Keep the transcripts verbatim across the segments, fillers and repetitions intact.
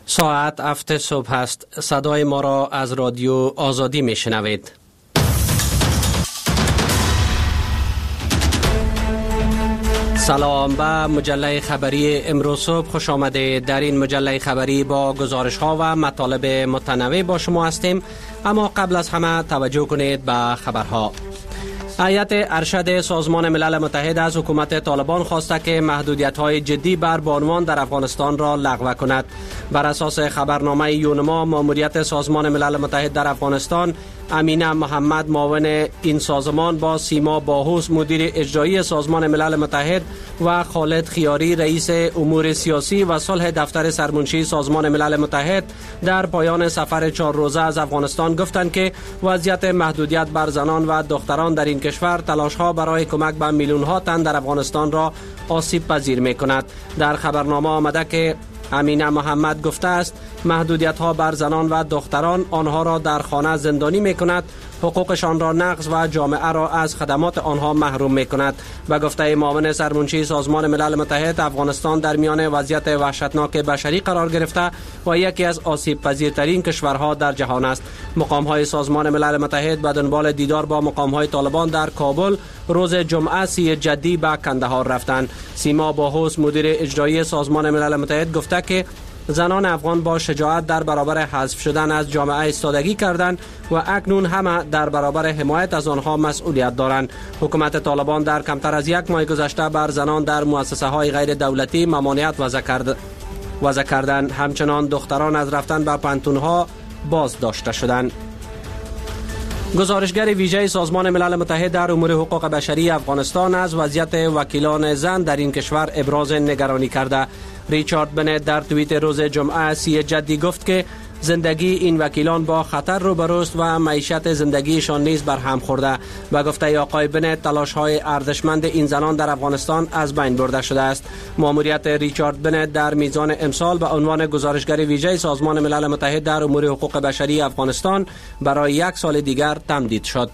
ساعت هفت صبح است. صدای ما را از رادیو آزادی می شنوید. سلام، به مجله خبری امروز صبح خوش آمده. در این مجله خبری با گزارش ها و مطالب متنوع با شما هستیم، اما قبل از همه توجه کنید به خبرها. هیئت ارشد سازمان ملل متحد از حکومت طالبان خواسته که محدودیت‌های جدی بر بانوان در افغانستان را لغو کند. بر اساس خبرنامه یونما، ماموریت سازمان ملل متحد در افغانستان، امینه محمد معاون این سازمان با سیما باهوس مدیر اجرایی سازمان ملل متحد و خالد خیاری رئیس امور سیاسی و صلح دفتر سرمنشی سازمان ملل متحد در پایان سفر چهار روزه از افغانستان گفتند که وضعیت محدودیت بر زنان و دختران در این کشور تلاش‌ها برای کمک به میلیون‌ها تن در افغانستان را آسیب پذیر می‌کند. در خبرنامه آمده که امینه محمد گفته است محدودیت‌ها بر زنان و دختران آنها را در خانه زندانی می‌کند، حقوقشان را نقض و جامعه را از خدمات آنها محروم می‌کند. به گفته معاون سرمنشی سازمان ملل متحد، افغانستان در میان وضعیت وحشتناک بشری قرار گرفته و یکی از آسیب پذیرترین کشورها در جهان است. مقام‌های سازمان ملل متحد به دنبال دیدار با مقام‌های طالبان در کابل روز جمعه سی جدی به کندهار رفتند. سیما باهوس مدیر اجرایی سازمان ملل متحد گفته که زنان افغان با شجاعت در برابر حذف شدن از جامعه ایستادگی کردند و اکنون همه در برابر حمایت از آنها مسئولیت دارند. حکومت طالبان در کمتر از یک ماه گذشته بر زنان در مؤسسه های غیر دولتی ممانعت وضع کرد وضع کردند. همچنان دختران از رفتن به پانتونها باز داشته شدند. گزارشگر ویژه سازمان ملل متحد در امور حقوق بشری افغانستان از وضعیت وکیلان زن در این کشور ابراز نگرانی کرده. ریچارد بنت در توییت روز جمعه سی جدی گفت که زندگی این وکیلان با خطر روبروست و معیشت زندگیشان نیز بر هم خورده. و گفته آقای بنت تلاش‌های ارزشمند این زنان در افغانستان از بین برده شده است. ماموریت ریچارد بنت در میزان امسال به عنوان گزارشگر ویژه سازمان ملل متحد در امور حقوق بشری افغانستان برای یک سال دیگر تمدید شد.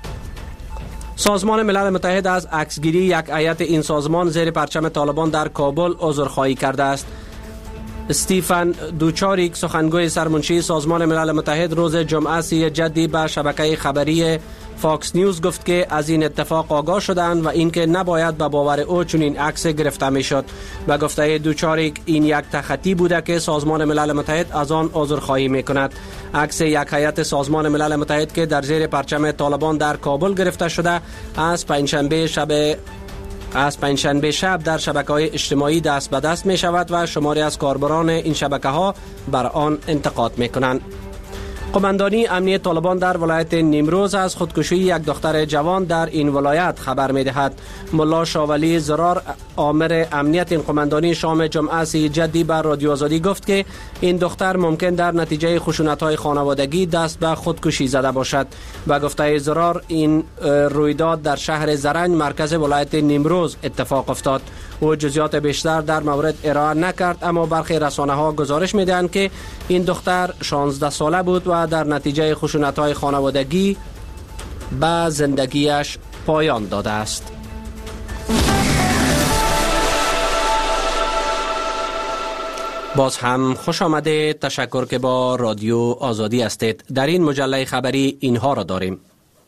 سازمان ملل متحد از عکسگیری یک هیئت این سازمان زیر پرچم طالبان در کابل عذرخواهی کرده است. استیفن دوچاریک سخنگوی سرمنشی سازمان ملل متحد روز جمعه سی جدی به شبکه خبری فاکس نیوز گفت که از این اتفاق آگاه شدند و اینکه نباید به باور او چنین عکس گرفته میشد. و گفته دوچاریک این یک تخطی بوده که سازمان ملل متحد از آن عذرخواهی میکند. عکس یک هیئت سازمان ملل متحد که در زیر پرچم طالبان در کابل گرفته شده از پنجشنبه شب از پنجشنبه شب در شبکه‌های اجتماعی دست به دست می شود و شماری از کاربران این شبکه‌ها بر آن انتقاد می کنند. قماندانی امنیت طالبان در ولایت نیمروز از خودکشی یک دختر جوان در این ولایت خبر می دهد. ملا شاولی زرار آمر امنیت این قماندانی شام جمعه سی جدی بر رادیو آزادی گفت که این دختر ممکن در نتیجه خشونت‌های خانوادگی دست به خودکشی زده باشد. و گفته زرار این رویداد در شهر زرنج مرکز ولایت نیمروز اتفاق افتاد. او جزئیات بیشتر در مورد ارائه نکرد، اما برخی رسانه‌ها گزارش می‌دهند که این دختر شانزده ساله بود و در نتیجه خشونت‌های خانوادگی به زندگیش پایان داده است. باز هم خوش آمده. تشکر که با رادیو آزادی هستید. در این مجله خبری اینها را داریم.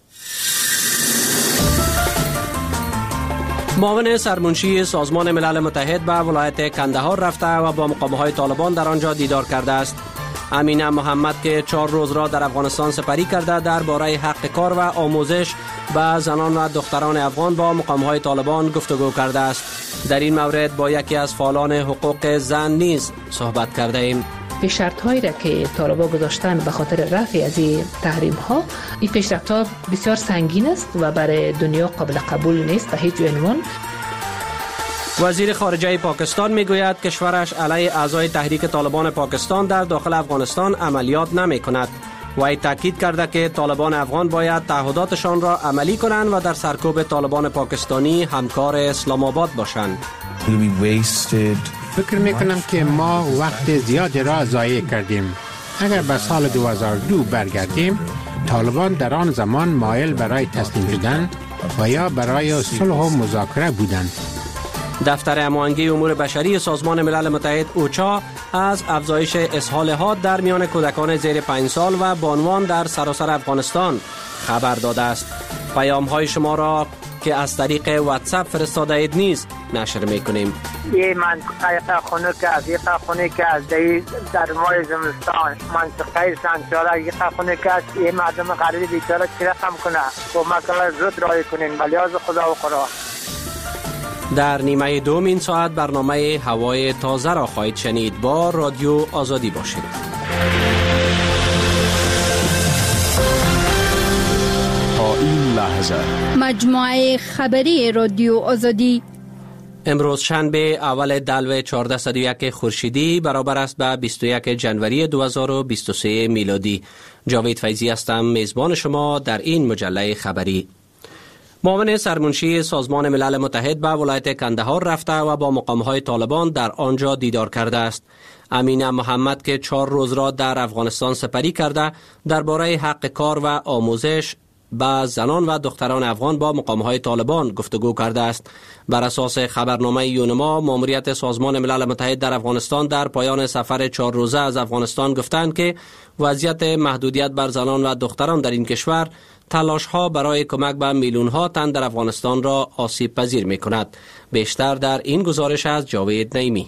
معاون سرمنشی سازمان ملل متحد به ولایت کندهار رفته و با مقام‌های طالبان در آنجا دیدار کرده است. امینه محمد که چهار روز را در افغانستان سپری کرده درباره حق کار و آموزش به زنان و دختران افغان با مقام‌های طالبان گفتگو کرده است. در این مورد با یکی از فعالان حقوق زن نیز صحبت کرده ایم. پیشرفت‌هایی را که طالبان گذاشتن به خاطر رفع از این تحریم‌ها، این پیشرفت‌ها بسیار سنگین است و برای دنیا قابل قبول نیست به هیچ عنوان. وزیر خارجه پاکستان میگوید کشورش علیه اعضای تحریک طالبان پاکستان در داخل افغانستان عملیات نمی کند. وی تاکید کرده که طالبان افغان باید تعهداتشان را عملی کنند و در سرکوب طالبان پاکستانی همکار اسلام آباد باشند. فکر میکنم که ما وقت زیادی را ضایع کردیم. اگر به سال دو هزار و دو برگردیم، طالبان در آن زمان مایل برای تسلیم شدن و یا برای صلح و مذاکره بودند. دفتر هماهنگی امور بشری سازمان ملل متحد اوچا از افزایش اسهال حاد در میان کودکان زیر پنج سال و بانوان در سراسر افغانستان خبر داده است. پیام های شما را که از طریق واتساپ فرستاده اید نیز نشر میکنیم. یه منطقه خونه که از یک خونه که از در ماه زمستان منطقه سنگچاره یک خونه که از یه مردم غریب بیچاره چی رقم کنه و مثلا زود رای کنین بلیاز خدا و قرآن. در نیمه دوم این ساعت برنامه هوای تازه را خواهید شنید. با رادیو آزادی باشید. تا این لحظه مجموعه خبری رادیو آزادی امروز شنبه اول دلو چهارصد و یک خورشیدی برابر است به بیست و یک جنوری دو هزار و بیست و سه میلادی. جاوید فیضی هستم میزبان شما در این مجله خبری. معاون سرمنشی سازمان ملل متحد به ولایت کندهار رفته و با مقام‌های طالبان در آنجا دیدار کرده است. امینه محمد که چهار روز را در افغانستان سپری کرده درباره حق کار و آموزش با زنان و دختران افغان با مقام‌های طالبان گفتگو کرده است. بر اساس خبرنامه یونما، ماموریت سازمان ملل متحد در افغانستان در پایان سفر چهار روزه از افغانستان گفتند که وضعیت محدودیت بر زنان و دختران در این کشور تلاش‌ها برای کمک به میلیون‌ها تن در افغانستان را آسیب پذیر می‌کند. بیشتر در این گزارش از جاوید نعیمی.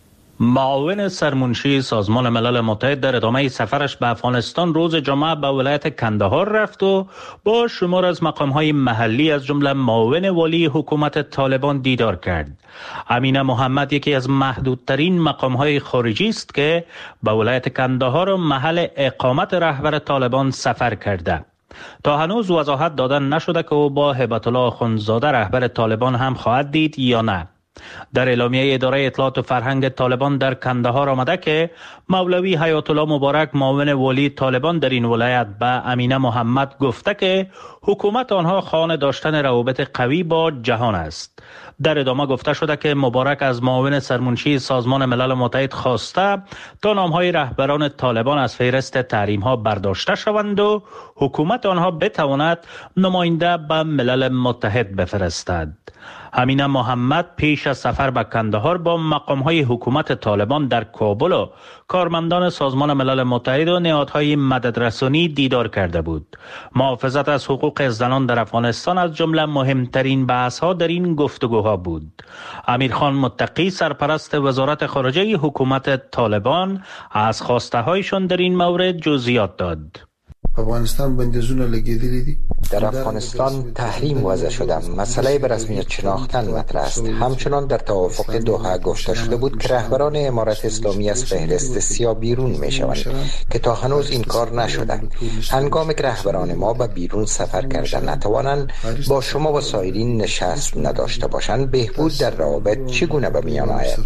معاون سرمنشی سازمان ملل متحد در ادامه سفرش به افغانستان روز جمعه به ولایت کندهار رفت و با شمار از مقام‌های محلی از جمله معاون والی حکومت طالبان دیدار کرد. امینه محمد یکی از محدودترین مقام‌های خارجی است که به ولایت کندهار و محل اقامت رهبر طالبان سفر کرده. تا هنوز وضاحت دادن نشده که او با هبت الله اخندزاده رهبر طالبان هم خواهد دید یا نه. در اعلامیه اداره اطلاعات و فرهنگ طالبان در کندهار آمده که مولوی حیات الله مبارک معاون والی طالبان در این ولایت به امینه محمد گفته که حکومت آنها خواهان داشتن روابط قوی با جهان است. در ادامه گفته شده که مبارک از معاون سرمنشی سازمان ملل متحد خواسته تا نامهای رهبران طالبان از فهرست تحریم‌ها برداشته شوند و حکومت آنها بتواند نماینده به ملل متحد بفرستد. امینه محمد پیش از سفر به کندهار با مقام‌های حکومت طالبان در کابل و کارمندان سازمان ملل متحد و نهادهای مددرسانی دیدار کرده بود. محافظت از حقوق زنان در افغانستان از جمله مهمترین بحث‌ها در این گفتگوها بود. امیرخان متقی سرپرست وزارت خارجه حکومت طالبان از خواسته‌هایشان در این مورد جزئیات داد. افغانستان بندیزونه لګیدلې دي. در افغانستان تحریم وضع شده. مسئله به رسمیت شناختن مطرح است. همچنان در توافق دوحه گفته شده بود که رهبران امارت اسلامی از فهرست سیاه بیرون می شوند که تا هنوز این کار نشدند. هنگامی که رهبران ما به بیرون سفر کردن نتوانند با شما و سایرین نشست نداشته باشند، بهبود در روابط چگونه به میان آید؟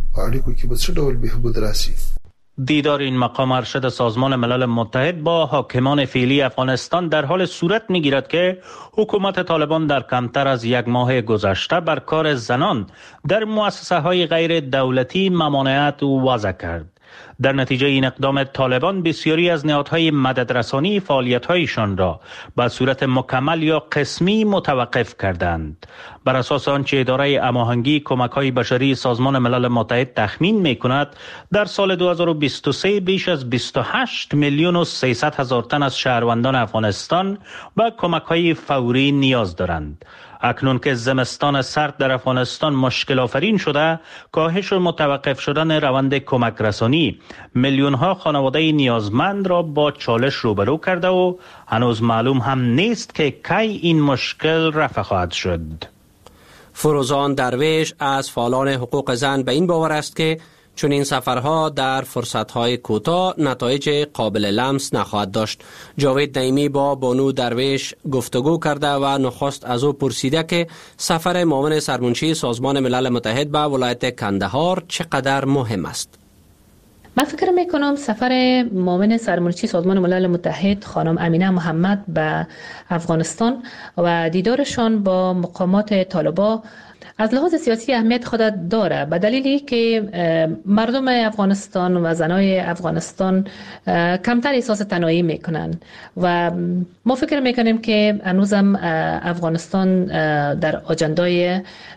دیدار این مقام ارشد سازمان ملل متحد با حاکمان فعلی افغانستان در حال صورت می‌گیرد که حکومت طالبان در کمتر از یک ماه گذشته بر کار زنان در مؤسسه‌های غیر دولتی ممانعت وضع کرد. در نتیجه این اقدام طالبان بسیاری از نهادهای مددرسانی فعالیت‌هایشان را به صورت مکمل یا قسمی متوقف کردند. بر اساس آنچه اداره هماهنگی کمک‌های بشری سازمان ملل متحد تخمین می‌کند، در سال دو هزار و بیست و سه بیش از بیست و هشت میلیون و سیصد هزار تن از شهروندان افغانستان به کمک‌های فوری نیاز دارند. اکنون که زمستان سرد در افغانستان مشکل آفرین شده، کاهش و متوقف شدن روند کمک رسانی میلیون ها خانواده نیازمند را با چالش روبرو کرده و هنوز معلوم هم نیست که کی این مشکل رفع خواهد شد. فروزان درویش از فعالان حقوق زن به این باور است که چون این سفرها در فرصتهای کوتاه نتایج قابل لمس نخواهد داشت. جاوید نعیمی با بانو درویش گفتگو کرده و نخست از او پرسیده که سفر معاون سرمنشی سازمان ملل متحد به ولایت کندهار چقدر مهم است. من فکر میکنم سفر معاون سرمنشی سازمان ملل متحد خانم امینه محمد به افغانستان و دیدارشان با مقامات طالبان از لحاظ سیاسی اهمیت خود داره، به دلیلی که مردم افغانستان و زنای افغانستان کمتر احساس تنهایی میکنن و ما فکر میکنیم که هنوزم افغانستان در آجندای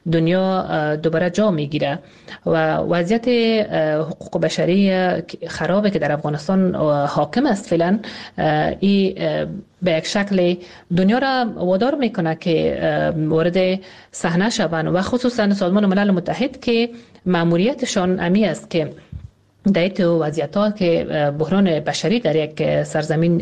دنیا دوباره جا میگیره و وضعیت حقوق بشری خرابه که در افغانستان حاکم است فعلا، این به یک شکل دنیا را وادار میکنه که وارد صحنه شوند و خصوصا سازمان ملل متحد که مأموریتشان امی است که در تو وضعیت‌ها که بحران بشری در یک سرزمین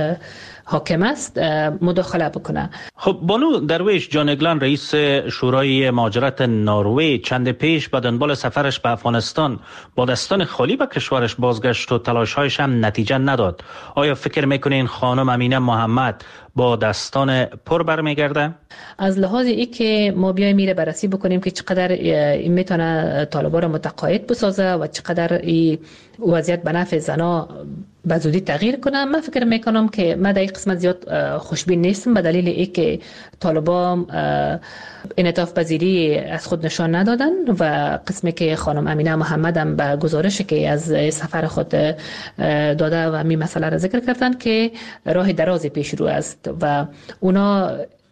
حاکم است مداخله بکنه. خب بانو درویش جانگلان رئیس شورای مهاجرت نروژ چند پیش به دنبال سفرش به افغانستان با دستان خالی به کشورش بازگشت و تلاش‌هایش هم نتیجه نداد. آیا فکر میکنین خانم امینه محمد با دستان پر برمیگرده؟ از لحاظ ای که ما بیایم میره بررسی بکنیم که چقدر این میتونه طالبان را متقاعد بسازه و چقدر این وضعیت به نفع زنا به زودی تغییر کنه، من فکر میکنم که من در این قسمت زیاد خوشبین نیستم به دلیل ای که طالبان انعطاف پذیری از خود نشان ندادن و قسمی که خانم امینه محمد هم به گزارشی که از سفر خود داده و می مسئله را ذکر کردن که راه درازی پیش رو است و اونا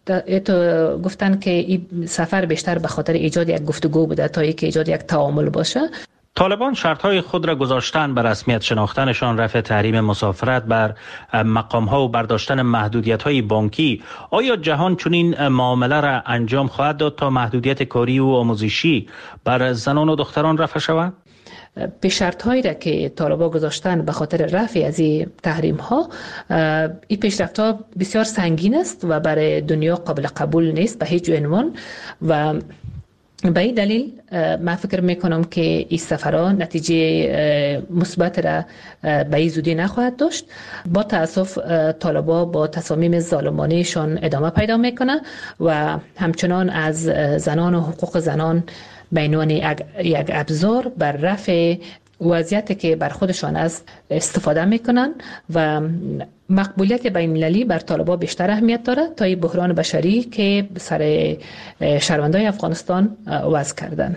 تو گفتن که این سفر بیشتر به خاطر ایجاد یک گفتگو بوده تا اینکه ایجاد یک تعامل باشه. طالبان شرطهای خود را گذاشتن بر رسمیت شناختنشان، رفع تحریم مسافرت بر مقام‌ها و برداشتن محدودیت‌های بانکی. آیا جهان چنین معامله را انجام خواهد داد تا محدودیت کاری و آموزشی بر زنان و دختران رفع شود؟ به شرط‌هایی را که طالبان گذاشتن به خاطر رفع از این تحریم‌ها، این پیشرفت‌ها بسیار سنگین است و برای دنیا قابل قبول نیست به هیچ عنوان و به این دلیل من فکر میکنم که این سفرها نتیجه مثبت را به این زودی نخواهد داشت. با تاسف طالبان با تصامیم ظالمانه‌شان ادامه پیدا میکنه و همچنان از زنان و حقوق زنان به عنوان یک ابزار بر رفع وضعیتی که بر خودشان است استفاده میکنن و مقبولیت بین المللی بر طالبان بیشتر اهمیت داره تا این بحران بشری که سر شهروندان افغانستان وضع کردن.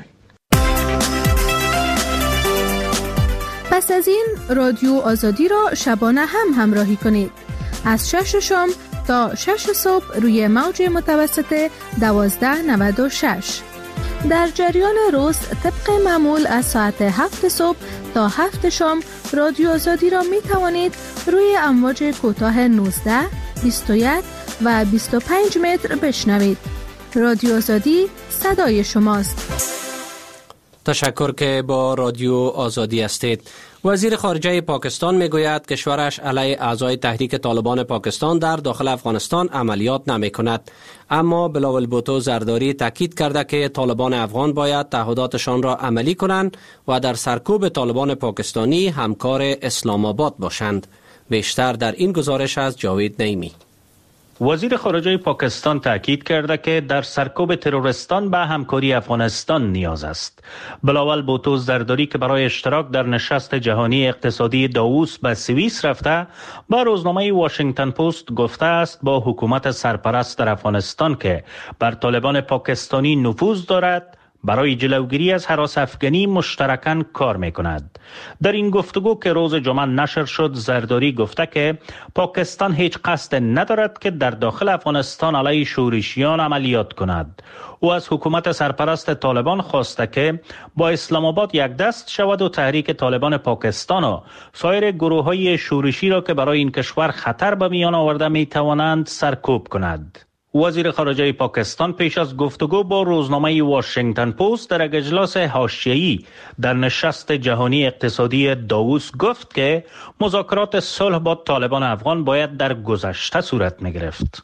پس از این رادیو آزادی را شبانه هم همراهی کنید از شش شام تا شش صبح روی موج متوسط دوازده نود و شش. در جریان روز طبق معمول از ساعت هفت صبح تا هفت شام رادیو آزادی را می توانید روی امواج کوتاه نوزده، بیست و یک و بیست و پنج متر بشنوید. رادیو آزادی صدای شماست. تشکر که با رادیو آزادی هستید. وزیر خارجه پاکستان میگوید کشورش علیه اعضای تحریک طالبان پاکستان در داخل افغانستان عملیات نمی کند، اما بلاول بوتو زرداری تاکید کرده که طالبان افغان باید تعهداتشان را عملی کنند و در سرکوب طالبان پاکستانی همکار اسلام آباد باشند. بیشتر در این گزارش از جاوید نعیمی. وزیر خارجه پاکستان تاکید کرده که در سرکوب تروریستان به همکاری افغانستان نیاز است. بلاول بوتو زرداری که برای اشتراک در نشست جهانی اقتصادی داووس به سوئیس رفته، با روزنامه واشنگتن پست گفته است با حکومت سرپرست در افغانستان که بر طالبان پاکستانی نفوذ دارد برای جلوگیری از هراس افغانی مشترکاً کار می‌کند. در این گفتگو که روز جمعه نشر شد، زرداری گفته که پاکستان هیچ قصد ندارد که در داخل افغانستان علیه شورشیان عملیات کند. او از حکومت سرپرست طالبان خواسته که با اسلام آباد یک دست شود و تحریک طالبان پاکستان و سایر گروه‌های شورشی را که برای این کشور خطر به میان آورده می‌توانند سرکوب کند. وزیر خارجه پاکستان پیش از گفتگو با روزنامه واشنگتن پست در یک اجلاس حاشیه‌ای در نشست جهانی اقتصادی داووس گفت که مذاکرات صلح با طالبان افغان باید در گذشته صورت می‌گرفت.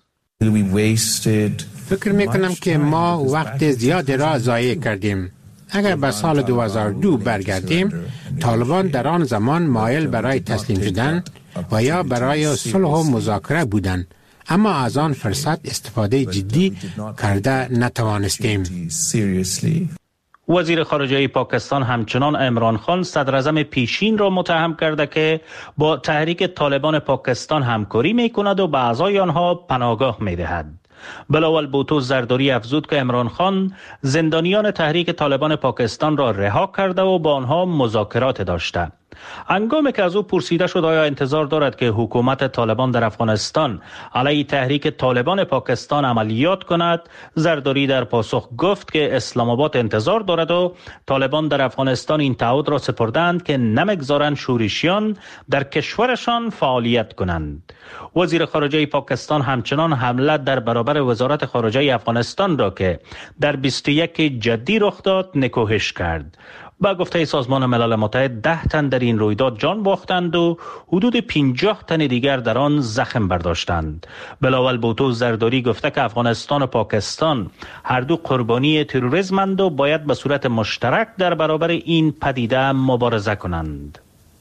فکر می‌کنم که ما وقت زیاد را ضایع کردیم. اگر به سال دو هزار و دو برگردیم، طالبان در آن زمان مایل برای تسلیم شدن و یا برای صلح و مذاکره بودند، اما از آن فرصت استفاده جدی کرده نتوانستیم. وزیر خارجه پاکستان همچنان عمران خان صدر اعظم پیشین را متهم کرده که با تحریک طالبان پاکستان همکاری می کند و به اعضای آنها پناهگاه می دهد. بلاول بوتو زرداری افزود که عمران خان زندانیان تحریک طالبان پاکستان را رها کرده و با آنها مذاکرات داشته. هنگامی که از او پرسیده شد آیا انتظار دارد که حکومت طالبان در افغانستان علیه تحریک طالبان پاکستان عملیات کند، زرداری در پاسخ گفت که اسلام آباد انتظار دارد و طالبان در افغانستان این تعهد را سپردند که نمیگذارند شورشیان در کشورشان فعالیت کنند. وزیر خارجه پاکستان همچنان حمله در برابر وزارت خارجه افغانستان را که در بیست و یک جدی رخ داد نکوهش کرد. با گفته سازمان ملل متحد ده تن در این رویداد جان باختند و حدود پنجاه تن دیگر در آن زخم برداشتند. بلاول بوتو زرداری گفته که افغانستان و پاکستان هر دو قربانی تروریسمند و باید به صورت مشترک در برابر این پدیده مبارزه کنند.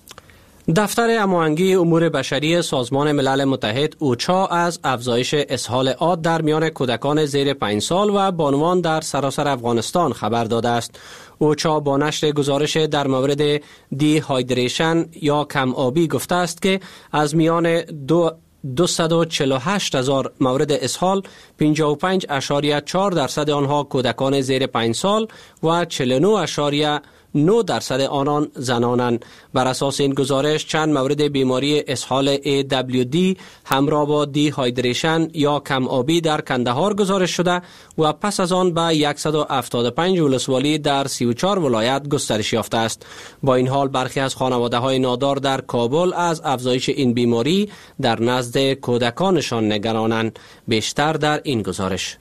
دفتر هماهنگی امور بشری سازمان ملل متحد اوچا از افزایش اسهال عاد در میان کودکان زیر پنج سال و بانوان در سراسر افغانستان خبر داده است. اوچا با نشر گزارش در مورد دی هایدریشن یا کم آبی گفته است که از میان دو دویست و چهل و هشت هزار مورد اسهال، پنجاه و پنج اشاریه چهار درصد آنها کودکان زیر پنج سال و چهل و نه اشاریه نه درصد آنان زنانند. بر اساس این گزارش چند مورد بیماری اسهال ای دبلیو دی همراه با دی هایدریشن یا کم آبی در کندهار گزارش شده و پس از آن به صد و هفتاد و پنج ولسوالی در سی و چهار ولایت گسترش یافته است. با این حال برخی از خانواده های نادار در کابل از افزایش این بیماری در نزد کودکانشان نگرانند. بیشتر در این گزارش.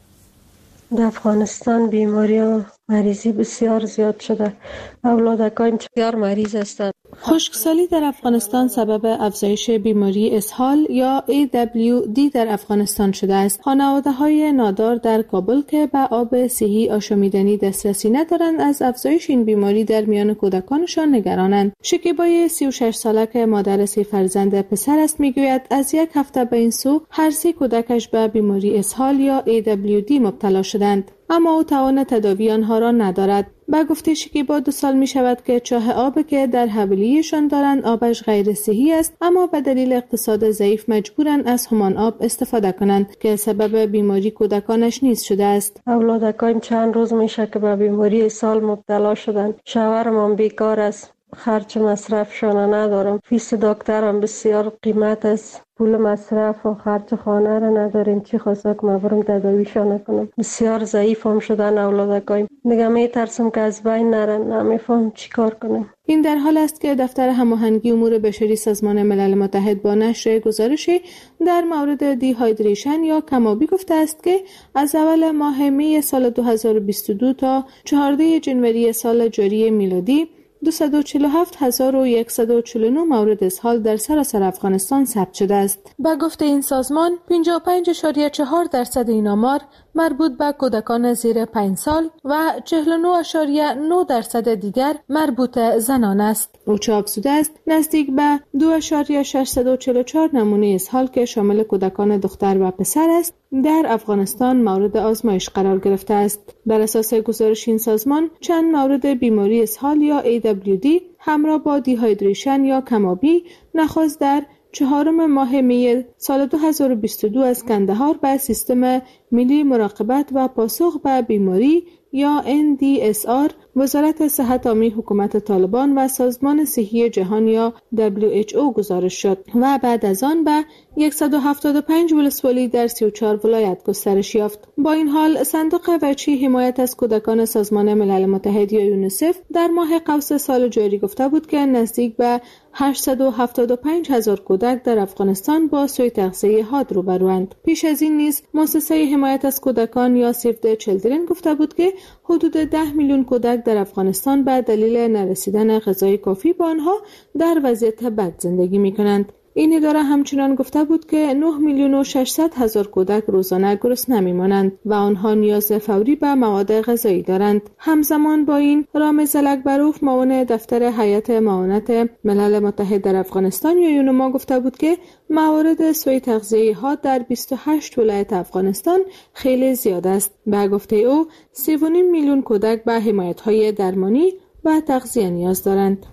در افغانستان بیماری و مریضی بسیار زیاد شده. اولادکایم بسیار مریض هستند. خشکسالی در افغانستان سبب افزایش بیماری اسهال یا ای دبلیو دی در افغانستان شده است. خانواده‌های نادار در کابل که به آب صحی آشامیدنی دسترسی ندارند از افزایش این بیماری در میان کودکانشان نگرانند. شکیبای سی و شش ساله که مادر سه فرزند پسر است میگوید از یک هفته به این سو هر سه کودکش به بیماری اسهال یا ای دبلیو دی مبتلا شدند، اما او توان تداوی آنها را ندارد. با گفته شکیبا دو سال می شود که چاه آب که در حویلیشان دارند آبش غیر صحی است، اما به دلیل اقتصاد ضعیف مجبورند از همان آب استفاده کنند که سبب بیماری کودکانش نیز شده است. اولادکایم چند روز میشه که به بیماری اسهال مبتلا شدند. شوهرم بیکار است، خرج مصرفشان ندارم. فیس دکترم بسیار قیمت است، پول مصرف و خرج خانه را نداریم. چی خواستم که برم تداویشان کنم. بسیار ضعیف هم شدن اولادکایم. دیگه میترسم که از بین نرن، نمیفهم چی کار کنم. این در حال است که دفتر هماهنگی امور بشری سازمان ملل متحد با نشر گزارشی در مورد دی هایدریشن یا کم‌آبی گفته است که از اول ماه می سال دو هزار و بیست و دو تا چهاردهم جنوری سال جاری میلادی دویست و چهل و هفت هزار و صد و چهل و نه مورد اسهال در سراسر افغانستان ثبت شده است. با گفته این سازمان پنجاه و پنج اشاریه چهار درصد این آمار مربوط به کودکان زیر پنج سال و چهل و نه اشاریه نه درصد دیگر مربوط زنان است. اوچا افزوده است نزدیک به دو اشاریه ششصد و چهل و چهار نمونه اسهال که شامل کودکان دختر و پسر است در افغانستان مورد آزمایش قرار گرفته است. بر اساس گزارش این سازمان چند مورد بیماری اسهال یا ای دبلیو دی همراه با دی هایدریشن یا کم‌آبی نخست در چهارم ماه می سال دو هزار و بیست و دو از کندهار به سیستم ملی مراقبت و پاسخ به بیماری یا ان دی اس آر، وزارت صحت عامه حکومت طالبان و سازمان صحی جهان یا دبلیو اچ او گزارش شد و بعد از آن به صد و هفتاد و پنج ولسوالی در سی و چهار ولایت گسترش یافت. با این حال صندوق وجهی حمایت از کودکان سازمان ملل متحد یا یونیسف در ماه قوس سال جاری گفته بود که نزدیک به هشتصد و هفتاد و پنج هزار کودک در افغانستان با سوء تغذیه حاد روبروند. پیش از این نیز مؤسسه حمایت از کودکان یا سیو د چیلدرن گفته بود که حدود ده میلیون کودک در افغانستان به دلیل نرسیدن غذای کافی به آنها در وضعیت بد زندگی می‌کنند. این اداره همچنان گفته بود که نه میلیون و ششصد هزار کودک روزانه گرسنه میمانند و آنها نیاز فوری به مواد غذایی دارند. همزمان با این رامز الاکبروف معاون دفتر هیئت معاونت ملل متحد در افغانستان یا یونما گفته بود که موارد سوء تغذیه ها در بیست و هشت ولایت افغانستان خیلی زیاد است. به گفته او سه و نیم میلیون کودک به حمایت های درمانی و تغذیه نیاز دارند.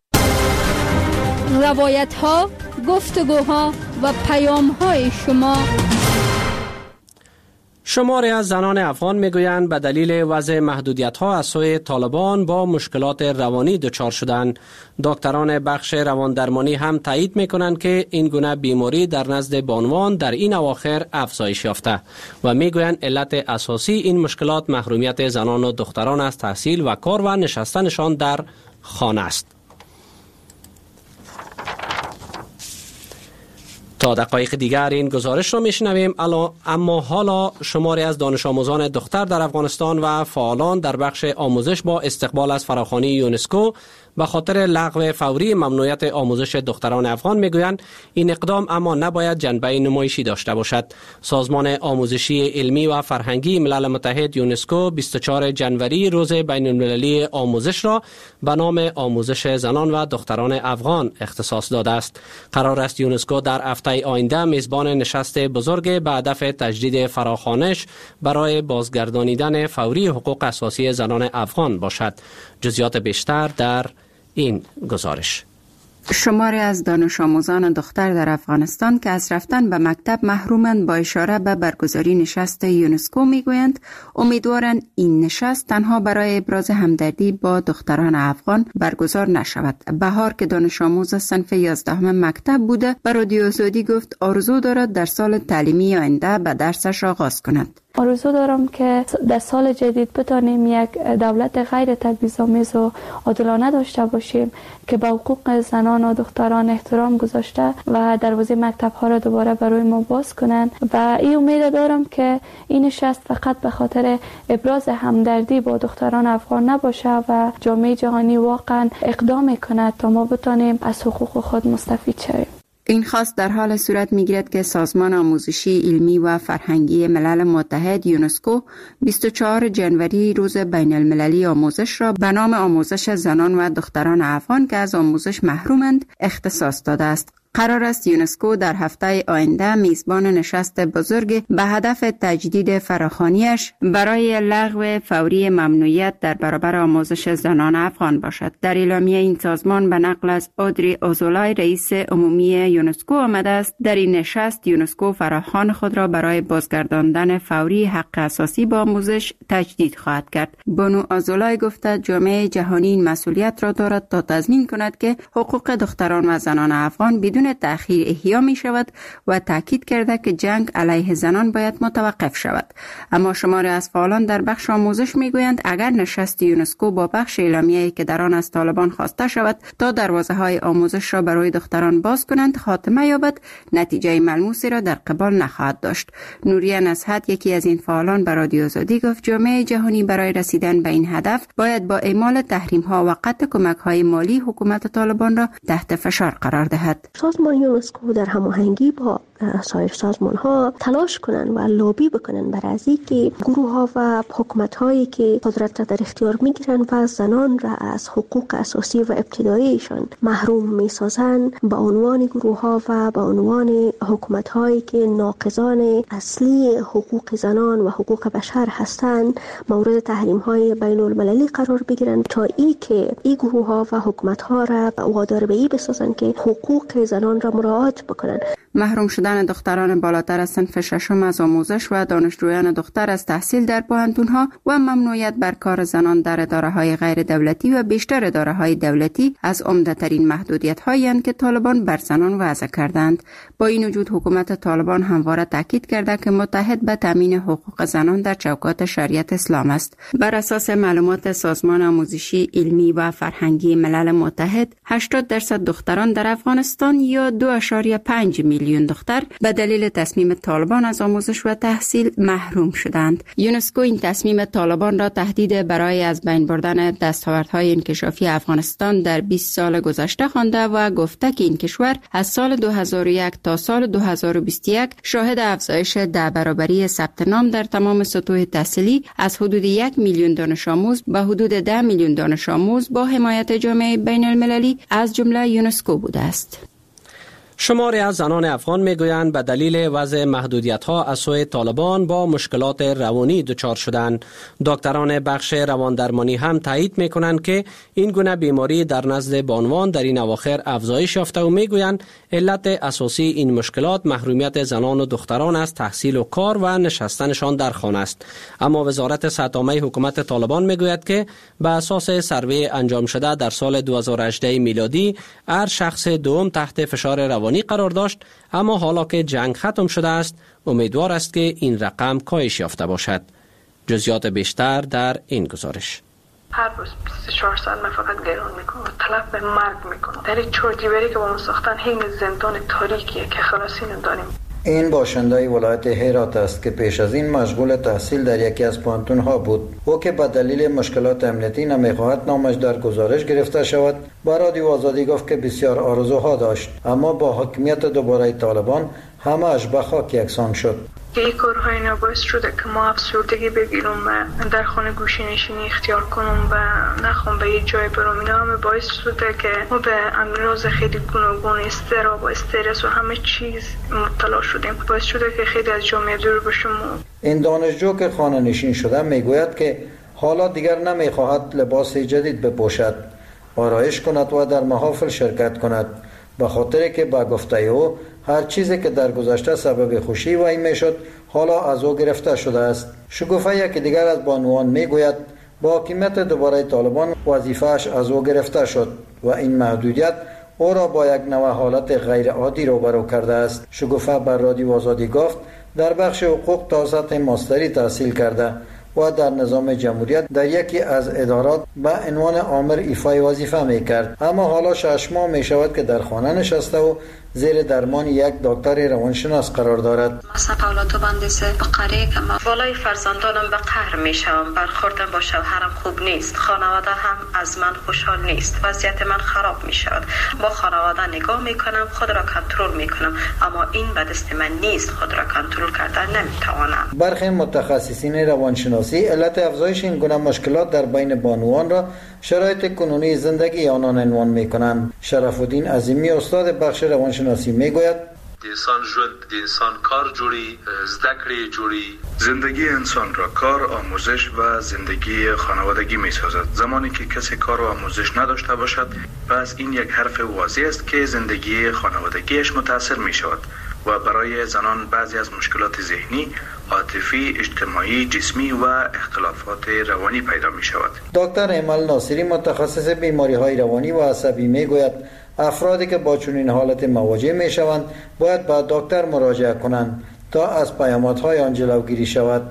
روایت ها، گفتگوها و پیام های شما شماری از زنان افغان میگویند به دلیل وضع محدودیت‌ها از سوی طالبان با مشکلات روانی دچار شدند. دکتران بخش رواندرمانی هم تایید میکنند که این گونه بیماری در نزد بانوان در این اواخر افزایش یافته و میگویند علت اساسی این مشکلات محرومیت زنان و دختران از تحصیل و کار و نشستنشان در خانه است. تا دقایق دیگر این گزارش را میشنویم، اما حالا شماری از دانش آموزان دختر در افغانستان و فعالان در بخش آموزش با استقبال از فراخوانی یونسکو به خاطر لغو فوری ممنوعیت آموزش دختران افغان میگویند این اقدام اما نباید جنبه نمایشی داشته باشد. سازمان آموزشی علمی و فرهنگی ملل متحد یونسکو بیست و چهارم جنوری روز بین المللی آموزش را به نام آموزش زنان و دختران افغان اختصاص داده است. قرار است یونسکو در هفته آینده میزبان نشست بزرگ به هدف تجدید فراخوانش برای بازگردانیدن فوری حقوق اساسی زنان افغان باشد. جزئیات بیشتر در این گزارش. شماری از دانش آموزان دختر در افغانستان که از رفتن به مکتب محرومند با اشاره به برگزاری نشست یونسکو میگویند امیدوارند این نشست تنها برای ابراز همدردی با دختران افغان برگزار نشود. بهار که دانش آموز صنف یازدهم مکتب بوده به رادیو آزادی گفت آرزو دارد در سال تعلیمی آینده به درسش آغاز کند. آرزو دارم که در سال جدید بتانیم یک دولت غیر تبعیض‌آمیز و عادلانه داشته باشیم که به حقوق زنان و دختران احترام گذاشته و دروازه مکتب‌ها را دوباره برای ما باز کنند و این امید دارم که این نشست فقط به خاطر ابراز همدردی با دختران افغان نباشه و جامعه جهانی واقعا اقدام کند تا ما بتانیم از حقوق خود مستفید شویم. این خواست در حال صورت میگیرد که سازمان آموزشی علمی و فرهنگی ملل متحد یونسکو بیست و چهارم جنوری روز بین المللی آموزش را به نام آموزش زنان و دختران افغان که از آموزش محرومند اختصاص داده است. قرار است یونسکو در هفته آینده میزبان نشست بزرگ به هدف تجدید فراخوانیش برای لغو فوری ممنوعیت در برابر آموزش زنان افغان باشد. در اعلامیه این سازمان به نقل از اودری آزولای رئیس عمومی یونسکو آمده است در این نشست یونسکو فراخوان خود را برای بازگرداندن فوری حق اساسی با آموزش تجدید خواهد کرد. بانو آزولای گفته جامعه جهانی این مسئولیت را دارد تا تضمین کند که حقوق دختران و زنان افغان بدون تأخیر احیا می شود و تاکید کرده که جنگ علیه زنان باید متوقف شود. اما شماری از فعالان در بخش آموزش می گویند اگر نشست یونسکو با بخش اعلامیه‌ای که در آن از طالبان خواسته شود تا دروازه های آموزش را برای دختران باز کنند خاتمه یابد، نتیجه ملموسی را در قبال نخواهد داشت. نوریه نصحت یکی از این فعالان به رادیو آزادی گفت جامعه جهانی برای رسیدن به این هدف باید با اعمال تحریم ها و قطع کمک های مالی حکومت طالبان را تحت فشار قرار دهد. سازمان یونسکو در هماهنگی با سایر سازمان ها تلاش کنند و لابی بکنند برای از اینکه گروه ها و حکومت هایی که قدرت را در اختیار میگیرند و زنان را از حقوق اساسی و ابتداییشان محروم میسازند به عنوان گروه ها و به عنوان حکومت هایی که ناقضان اصلی حقوق زنان و حقوق بشر هستند مورد تحریم های بین المللی قرار بگیرند تا ای که این گروه ها و حکومت ها را وادار به این بسازند که حقوق زنان را مراعات بکنند. محروم شدن دختران بالاتر از صنف ششم از آموزش و دانشجویان دختر از تحصیل در پوهنتون‌ها و ممنوعیت بر کار زنان در اداره‌های غیر دولتی و بیشتر اداره‌های دولتی از عمده‌ترین محدودیت‌هایی اند که طالبان بر زنان وضع کردند. با این وجود حکومت طالبان همواره تاکید کرده که متحد به تامین حقوق زنان در چوکات شریعت اسلام است. بر اساس معلومات سازمان آموزشی علمی و فرهنگی ملل متحد، هشتاد درصد دختران در افغانستان یا دو ممیز پنج میلیون دختر به دلیل تصمیم طالبان از آموزش و تحصیل محروم شدند. یونسکو این تصمیم طالبان را تهدید برای از بین بردن دستاوردهای انکشافی افغانستان در بیست سال گذشته خوانده و گفته که این کشور از سال دو هزار و یک تا سال دو هزار و بیست و یک شاهد افزایش ده برابری ثبت نام در تمام سطوح تحصیلی از حدود یک میلیون دانش آموز به حدود ده میلیون دانش آموز با حمایت جامعه بین المللی از جمله یونسکو بوده است. شماری از زنان افغان میگویند به دلیل وضع محدودیت‌ها از سوی طالبان با مشکلات روانی دچار شدند. دکتران بخش رواندرمانی هم تایید میکنند که این گونه بیماری در نزد بانوان در این اواخر افزایش یافته و میگویند علت اساسی این مشکلات محرومیت زنان و دختران از تحصیل و کار و نشستنشان در خانه است. اما وزارت صحت عامه حکومت طالبان میگوید که به اساس سروی انجام شده در سال دو هزار و هجده میلادی هر شخص دوم تحت فشار روانی قرار داشت، اما حالا که جنگ ختم شده است امیدوار است که این رقم کاهش یافته باشد. جزئیات بیشتر در این گزارش. هر روز بیست و چهار ساعت من فقط گریان میکنم و طلب به مرگ میکنم. در این چرتیبری که با ما ساختن حین زندان تاریکیه که خلاصی نداریم. این باشنده ولایت هرات است که پیش از این مشغول تحصیل در یکی از پانتون‌ها بود. او که به دلیل مشکلات امنیتی نمیخواهد نامش در گزارش گرفته شود، با رادیو آزادی گفت که بسیار آرزوها داشت، اما با حاکمیت دوباره طالبان همه‌اش به خاک یکسان شد. این کارهای اینا باعث شده که ما افسردگی بگیرم و در خانه گوشی نشینی اختیار کنم و نخوام به یه جای برم. اینا همه باعث شده که ما به امراض خیلی گوناگون، اضطراب و استرس و همه چیز مبتلا شدیم. باعث شده که خیلی از جامعه دور بشیم. این دانشجو که خانه نشین شده میگوید که حالا دیگر نمیخواهد لباس جدید بپوشد، آرایش کند و در محافل شرکت کند، به خاطر که با گفته او هر چیزی که در گذشته سبب خوشی وی میشد حالا از او گرفته شده است. شگوفه یکی دیگر از بانوان میگوید با حاکمیت دوباره طالبان وظیفه‌اش از او گرفته شد و این محدودیت او را با یک نوع حالت غیر عادی روبرو کرده است. شگوفه بر رادیو آزادی گفت در بخش حقوق تا سطح ماستری تحصیل کرده و در نظام جمهوریت در یکی از ادارات به عنوان آمر ایفای وظیفه میکرد، اما حالا شش ماه می شود که در خانه نشسته و زیر درمان یک دکتر روانشناس قرار دارد. مثلا اولادو بندسه به قریه که من والای فرزندانم به قهر می شوم، برخوردم با شوهرم خوب نیست، خانواده هم از من خوشحال نیست، وضعیت من خراب می شود. با خانواده نگاه می کنم، خود را کنترل می کنم، اما این به دست من نیست، خود را کنترل کردن نمی توانم. برخی متخصصین روانشناسی علت افزایش این گونه مشکلات در بین بانوان را شرایط کنونی زندگی آنان عنوان می کنند. شرف الدین عظیمی استاد بخش روانشناسی می گوید د انسان ژوند د انسان کار جوړي زده کړې جوړي زندگی انسان را کار، آموزش و زندگی خانوادگی می سازد. زمانی که کسی کار و آموزش نداشته باشد، پس این یک حرف واضح است که زندگی خانوادگیش متاثر می شود و برای زنان بعضی از مشکلات ذهنی، عاطفی، اجتماعی، جسمی و اختلافات روانی پیدا می شود. دکتر ایمل ناصری متخصص بیماری های روانی و عصبی می گوید افرادی که با چنین حالت مواجه می شوند باید به دکتر مراجعه کنند تا از پیامدهای آن جلوگیری شود.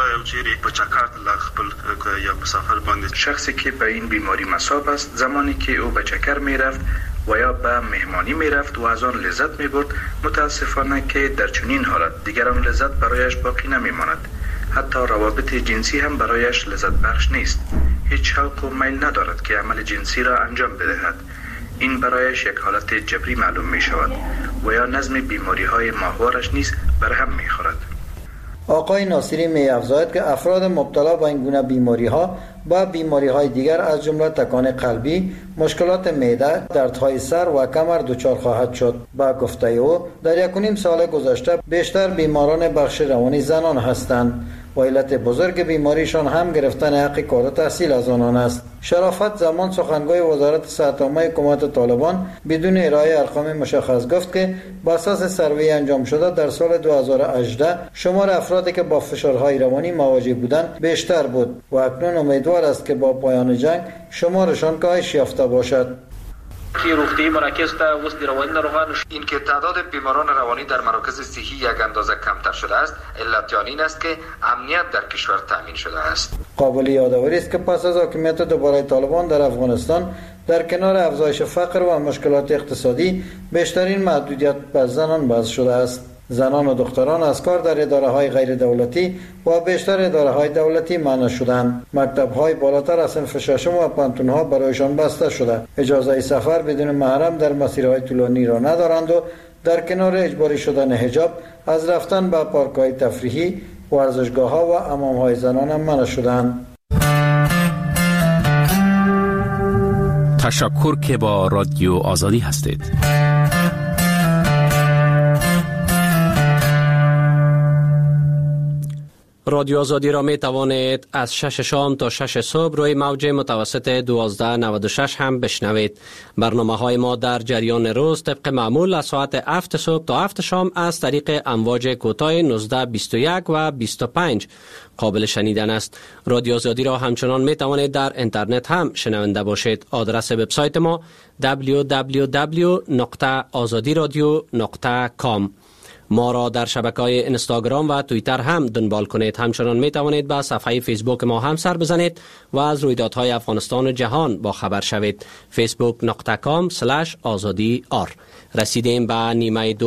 شخصی که به این بیماری مصاب است، زمانی که او به چکر می رفت و یا به مهمانی می رفت و از آن لذت می برد، متاسفانه که در چنین حالت دیگران لذت برایش باقی نمی ماند. حتی روابط جنسی هم برایش لذت بخش نیست. هیچ شوق و میل ندارد که عمل جنسی را انجام بدهد. این برایش یک حالت جبری معلوم می شود و یا نظم بیماری های ماهوارش نیز برهم می خورد. آقای ناصری می افزاید که افراد مبتلا به این گونه بیماری ها با بیماری های دیگر از جمله تکان قلبی، مشکلات معده، دردهای سر و کمر دچار خواهد شد. با گفته او در یک و نیم سال گذشته بیشتر بیماران بخش روانی زنان هستند و علت بزرگ بیماریشان هم گرفتن حق کار و تحصیل از آنان است. شرافت زمان سخنگوی وزارت صحت عامه حکومت طالبان بدون ارائه ارقام مشخص گفت که بر اساس سروی انجام شده در سال دو هزار و هجده شمار افرادی که با فشارهای روانی مواجه بودند بیشتر بود و اکنون امیدوار است که با پایان جنگ شمارشان کاهش یافته باشد. که روغتیایی مراکز تا وست روانی ناروغان این که تعداد بیماران روانی در مراکز صحی یک اندازه کمتر شده است، علت آن این است که امنیت در کشور تامین شده است. قابل یادآوری است که پس از حاکمیت دوباره طالبان در افغانستان در کنار افزایش فقر و مشکلات اقتصادی بیشترین محدودیت بر زنان باعث شده است. زنان و دختران از کار در اداره های غیر دولتی و بیشتر اداره های دولتی منع شدند. مکتب های بالاتر از صنف ششم و پانتون ها برایشان بسته شده. اجازه سفر بدون محرم در مسیرهای طولانی را ندارند و در کنار اجباری شدن حجاب از رفتن به پارک های تفریحی، ورزشگاه ها و حمام های زنان هم منع شدند. تشکر که با رادیو آزادی هستید. رادیو آزادی را می توانید از شش شام تا شش صبح روی موج متوسط دوازده نود و شش هم بشنوید. برنامه های ما در جریان روز طبق معمول از ساعت هفت صبح تا هفت شام از طریق امواج کوتاه نوزده بیست و یک و بیست و پنج قابل شنیدن است. رادیو آزادی را همچنان می توانید در اینترنت هم شنونده باشید. آدرس وبسایت ما دبلیو دبلیو دبلیو دات آزادی رادیو دات کام. ما را در شبکه‌های اینستاگرام و توییتر هم دنبال کنید. همچنان می توانید به صفحه فیسبوک ما هم سر بزنید و از رویدادهای افغانستان و جهان با خبر شوید. فیسبوک دات کام اسلش آزادی آر. رسیدیم به نیمه دو